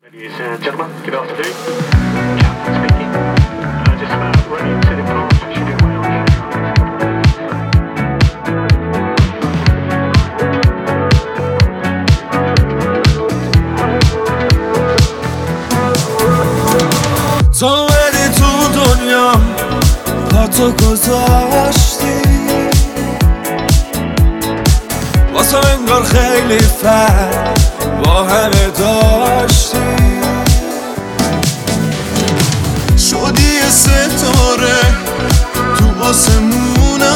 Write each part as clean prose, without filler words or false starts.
Ladies and gentlemen, good afternoon. Captain speaking. Just about ready to depart. Should be well. تو اومدی تو دنیا پاتو گذاشتی واسه انگار خیلی فرق با همه داشتی شدی یه ستاره تو آسمونم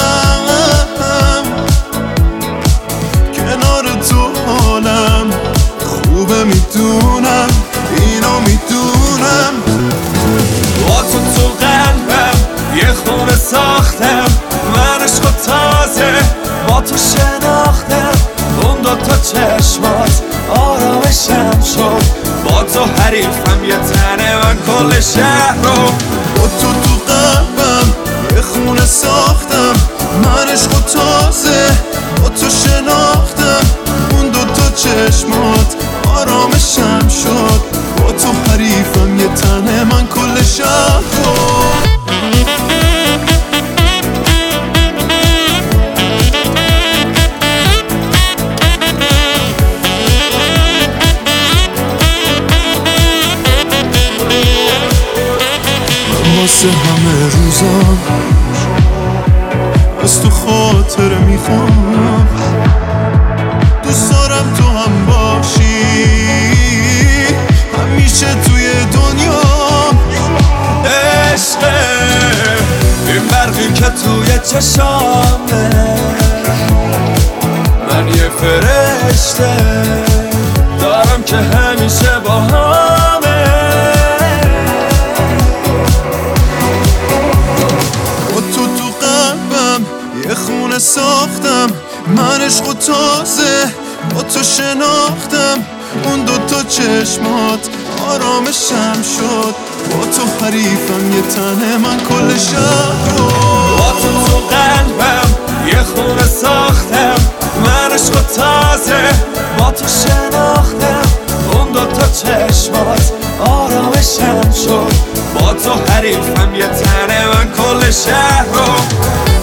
کنار تو حالم خوبه میدونم اینو میدونم با تو قلبم یه خونه ساختم من عشق و تازه با تو شناختم اون دوتا چشمات آرامشم شد با تو حریفم یه تنه من کل شهر رو با تو قلبم یه خونه ساختم من عشق و تازه با تو شناختم اون دوتا چشمات آرامشم شد با تو حریفم یه تنه من کل شهر رو واسه همه روزم از تو خاطره میخوام دوست دارم تو هم باشی همیشه توی دنیا عشقه این برقی که توی چشامه من یه فرشته دارم که همیشه با همه یه خونه ساختم من عشق و تازه با تو شناختم اون دوتا چشمات آرامشم شد با تو حریفم یه تنه من کل شهر رو با تو قلبم یه خونه ساختم من عشق و تازه با تو شناختم اون دوتا چشمات آرامشم شد با تو حریفم یه تنه من کل شهر رو